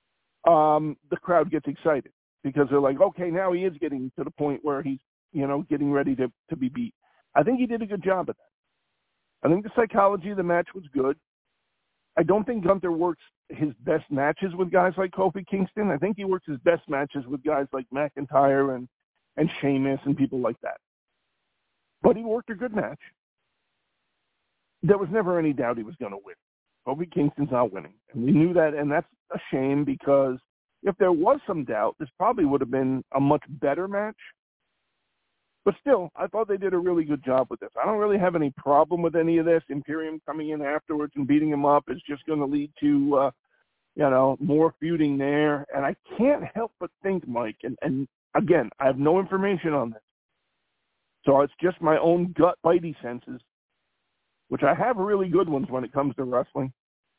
the crowd gets excited because they're like, okay, now he is getting to the point where he's, getting ready to be beat. I think he did a good job at that. I think the psychology of the match was good. I don't think Gunther works his best matches with guys like Kofi Kingston. I think he works his best matches with guys like McIntyre and Sheamus and people like that. But he worked a good match. There was never any doubt he was going to win. Kofi Kingston's not winning. And we knew that, and that's a shame because if there was some doubt, this probably would have been a much better match. But still, I thought they did a really good job with this. I don't really have any problem with any of this. Imperium coming in afterwards and beating him up is just going to lead to, more feuding there. And I can't help but think, Mike, and again, I have no information on this. So it's just my own gut bitey senses, which I have really good ones when it comes to wrestling.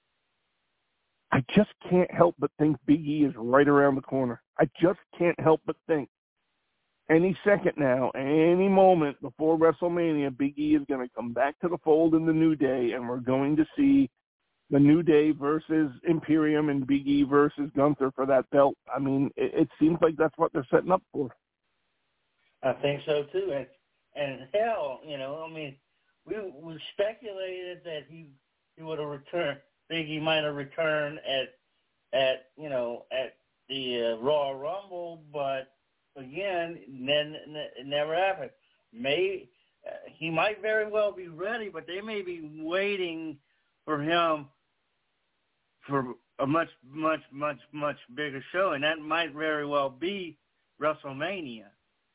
I just can't help but think Big E is right around the corner. I just can't help but think. Any second now, any moment before WrestleMania, Big E is going to come back to the fold in the New Day, and we're going to see the New Day versus Imperium and Big E versus Gunther for that belt. I mean, it seems like that's what they're setting up for. I think so, too. And hell, we speculated that he would have returned. Big E might have returned at the Royal Rumble, but again, then it never happened. He might very well be ready, but they may be waiting for him for a much, much, much, much bigger show, and that might very well be WrestleMania.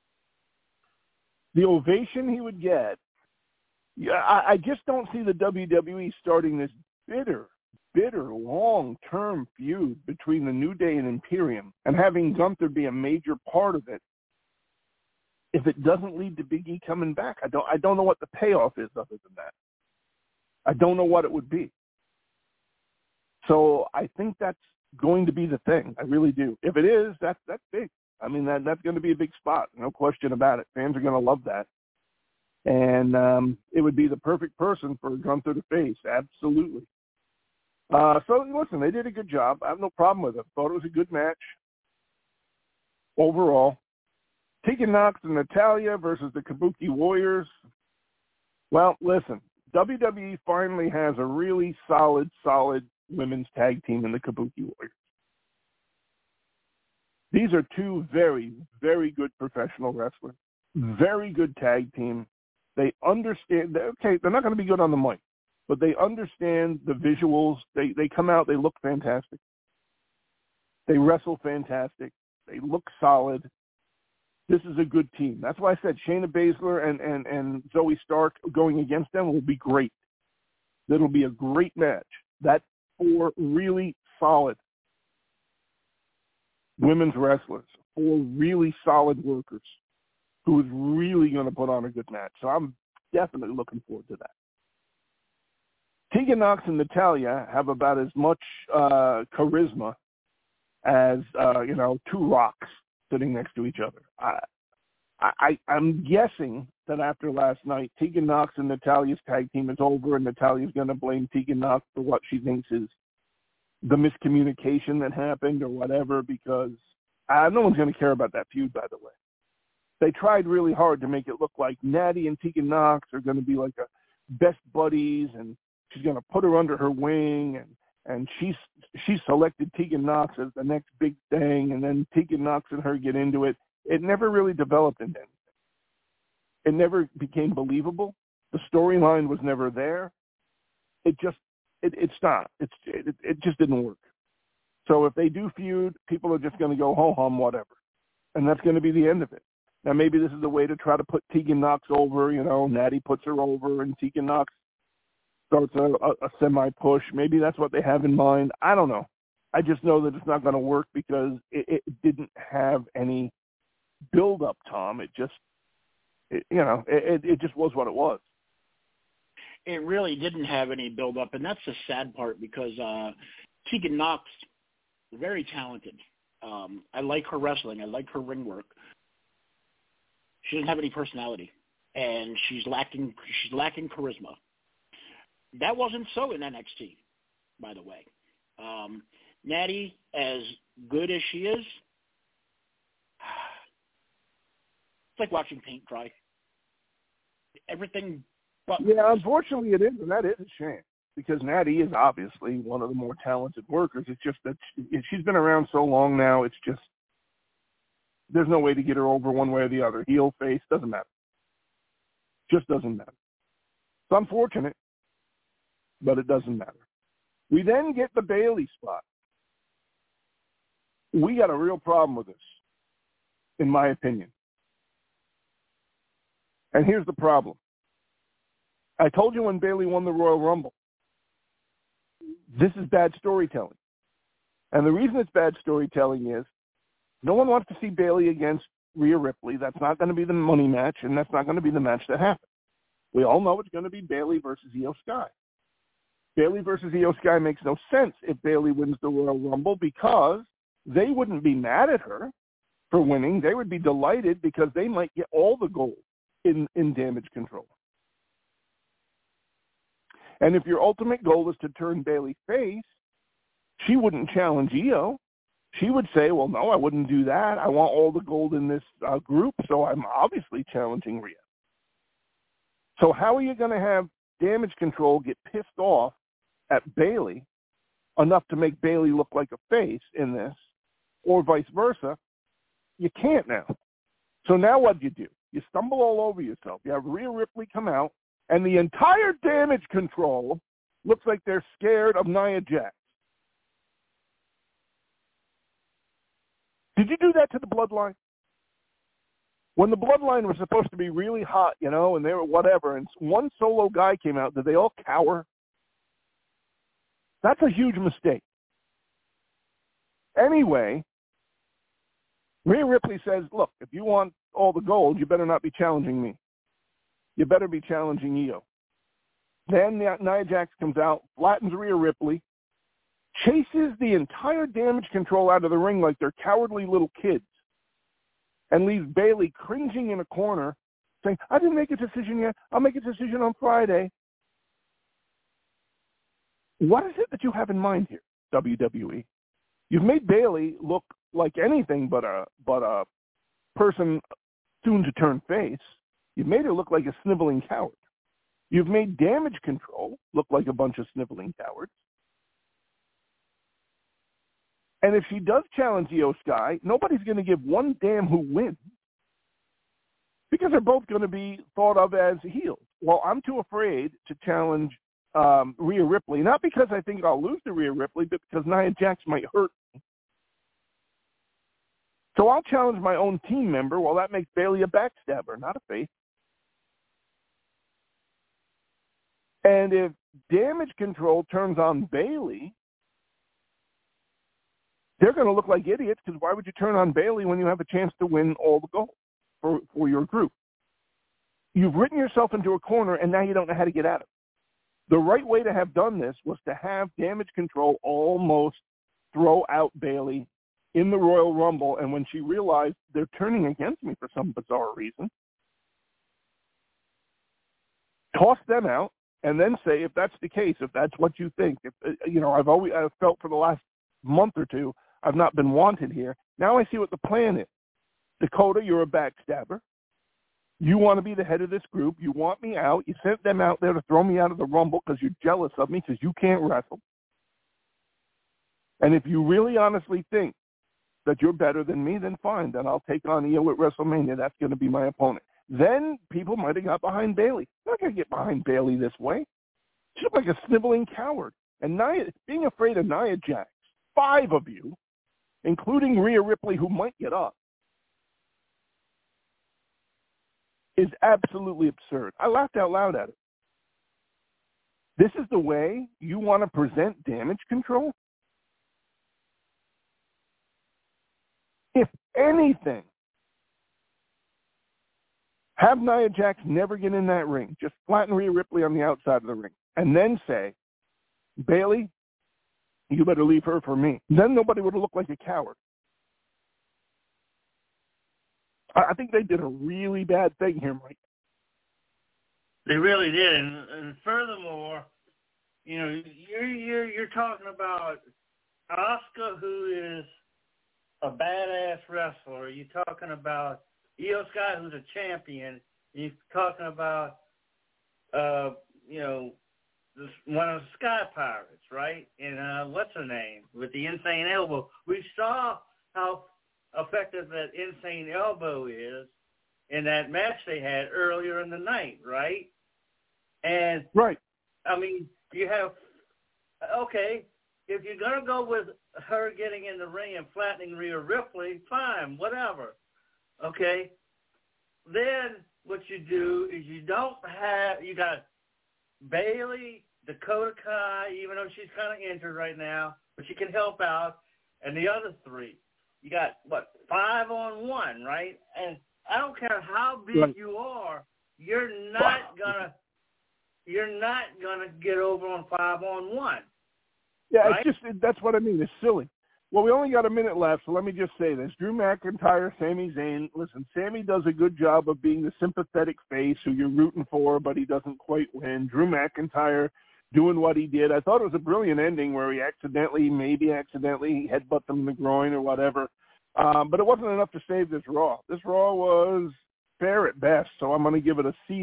The ovation he would get. Yeah, I just don't see the WWE starting this bitter, long-term feud between the New Day and Imperium and having Gunther be a major part of it if it doesn't lead to Big E coming back. I don't know what the payoff is other than that. I don't know what it would be. So I think that's going to be the thing. I really do. If it is, that's big. I mean, that's going to be a big spot. No question about it. Fans are going to love that. And it would be the perfect person for Gunther to face. Absolutely. So, listen, they did a good job. I have no problem with it. Thought it was a good match overall. Tegan Nox and Natalya versus the Kabuki Warriors. Well, listen, WWE finally has a really solid women's tag team in the Kabuki Warriors. These are two very, very good professional wrestlers. Very good tag team. They understand. Okay, they're not going to be good on the mic, but they understand the visuals. They come out, they look fantastic. They wrestle fantastic. They look solid. This is a good team. That's why I said Shayna Baszler and Zoe Stark going against them will be great. that'll be a great match. That's 4 really solid women's wrestlers, 4 really solid workers who is really going to put on a good match. So I'm definitely looking forward to that. Tegan Nox and Natalya have about as much charisma as, 2 rocks sitting next to each other. I'm guessing that after last night, Tegan Nox and Natalya's tag team is over, and Natalya's going to blame Tegan Nox for what she thinks is the miscommunication that happened or whatever, because no one's going to care about that feud, by the way. They tried really hard to make it look like Natty and Tegan Nox are going to be like a best buddies, and she's going to put her under her wing, and she selected Tegan Nox as the next big thing, and then Tegan Nox and her get into it. It never really developed into anything. It never became believable. The storyline was never there. It stopped. It just didn't work. So if they do feud, people are just going to go ho-hum, whatever. And that's going to be the end of it. Now, maybe this is a way to try to put Tegan Nox over. Natty puts her over, and Tegan Nox starts a semi-push. Maybe that's what they have in mind. I don't know. I just know that it's not going to work because it didn't have any build-up, Tom. It just was what it was. It really didn't have any build-up, and that's the sad part because Tegan Nox is very talented. I like her wrestling. I like her ring work. She doesn't have any personality, and she's lacking charisma. That wasn't so in NXT, by the way. Natty, as good as she is, it's like watching paint dry. Everything but... Yeah, unfortunately it is, and that is a shame, because Natty is obviously one of the more talented workers. It's just that she's been around so long now, it's just, there's no way to get her over one way or the other. Heel, face, doesn't matter. Just doesn't matter. It's unfortunate, but it doesn't matter. We then get the Bayley spot. We got a real problem with this, in my opinion. And here's the problem. I told you when Bayley won the Royal Rumble, this is bad storytelling. And the reason it's bad storytelling is no one wants to see Bayley against Rhea Ripley. That's not going to be the money match, and that's not going to be the match that happens. We all know it's going to be Bayley versus Io Sky. Bayley versus Io Sky makes no sense if Bayley wins the Royal Rumble, because they wouldn't be mad at her for winning. They would be delighted because they might get all the gold in Damage Control. And if your ultimate goal is to turn Bayley face, she wouldn't challenge Io. She would say, well, no, I wouldn't do that. I want all the gold in this group, so I'm obviously challenging Rhea. So how are you going to have Damage Control get pissed off at Bayley enough to make Bayley look like a face in this, or vice versa? You can't now. So now what do? You stumble all over yourself. You have Rhea Ripley come out, and the entire Damage Control looks like they're scared of Nia Jax. Did you do that to the Bloodline? When the Bloodline was supposed to be really hot, and they were whatever, and one solo guy came out, did they all cower? That's a huge mistake. Anyway, Rhea Ripley says, look, if you want all the gold, you better not be challenging me. You better be challenging Io. Then Nia Jax comes out, flattens Rhea Ripley, chases the entire Damage Control out of the ring like they're cowardly little kids, and leaves Bayley cringing in a corner saying, I didn't make a decision yet. I'll make a decision on Friday. What is it that you have in mind here, WWE? You've made Bayley look like anything but a person soon to turn face. You've made her look like a sniveling coward. You've made Damage Control look like a bunch of sniveling cowards. And if she does challenge Io Sky, nobody's going to give one damn who wins, because they're both going to be thought of as heels. Well, I'm too afraid to challenge Rhea Ripley, not because I think I'll lose to Rhea Ripley, but because Nia Jax might hurt me. So I'll challenge my own team member. Well, that makes Bayley a backstabber, not a face. And if Damage Control turns on Bayley, they're going to look like idiots, because why would you turn on Bayley when you have a chance to win all the gold for your group? You've written yourself into a corner, and now you don't know how to get out of it. The right way to have done this was to have Damage Control almost throw out Bayley in the Royal Rumble, and when she realized they're turning against me for some bizarre reason, toss them out, and then say, if that's the case, if that's what you think, I've felt for the last month or two, I've not been wanted here. Now I see what the plan is. Dakota, you're a backstabber. You want to be the head of this group. You want me out. You sent them out there to throw me out of the Rumble because you're jealous of me because you can't wrestle. And if you really honestly think that you're better than me, then fine. Then I'll take on Io at WrestleMania. That's going to be my opponent. Then people might have got behind Bayley. I'm not going to get behind Bayley this way. She looked like a sniveling coward. And Nia, being afraid of Nia Jax, 5 of you, including Rhea Ripley, who might get up, is absolutely absurd. I laughed out loud at it. This is the way you want to present Damage Control? If anything, have Nia Jax never get in that ring. Just flatten Rhea Ripley on the outside of the ring. And then say, Bayley, you better leave her for me. Then nobody would have looked like a coward. I think they did a really bad thing here, Mike. They really did, and furthermore, you're talking about Asuka, who is a badass wrestler. You're talking about Io Sky, who's a champion. You're talking about one of the Sky Pirates, right? And what's her name with the insane elbow? We saw how effective that insane elbow is in that match they had earlier in the night, right? And right. I mean, you have if you're gonna go with her getting in the ring and flattening Rhea Ripley, fine, whatever. Okay. Then what you do is you got Bayley, Dakota Kai, even though she's kind of injured right now, but she can help out, and the other 3. You got, 5-on-1, right? And I don't care how big you are, you're not gonna get over on 5-on-1. Yeah, right? It's just that's what I mean. It's silly. Well, we only got a minute left, so let me just say this. Drew McIntyre, Sami Zayn. Listen, Sami does a good job of being the sympathetic face who you're rooting for, but he doesn't quite win. Drew McIntyre doing what he did. I thought it was a brilliant ending where he maybe accidentally headbutt them in the groin or whatever. But it wasn't enough to save this Raw. This Raw was fair at best, so I'm going to give it a C-.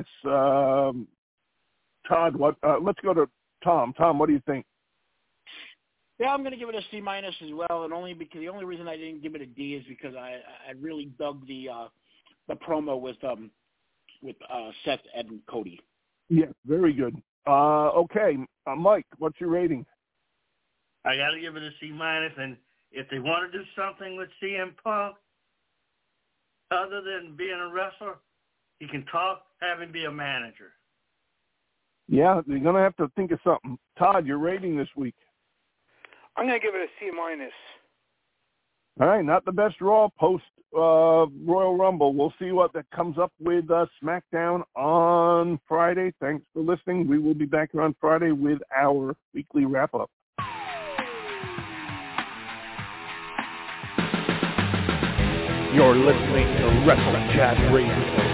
Todd, let's go to Tom. Tom, what do you think? Yeah, I'm going to give it a C- as well, and the only reason I didn't give it a D is because I really dug the promo with Seth and Cody. Yeah, very good. Okay, Mike, what's your rating? I got to give it a C-, and if they want to do something with CM Punk, other than being a wrestler, he can talk, have him be a manager. Yeah, they're going to have to think of something. Todd, your rating this week? I'm going to give it a C-. All right, not the best Raw post Royal Rumble. We'll see what that comes up with SmackDown on Friday. Thanks for listening. We will be back here on Friday with our weekly wrap-up. You're listening to Wrestle Chat Radio.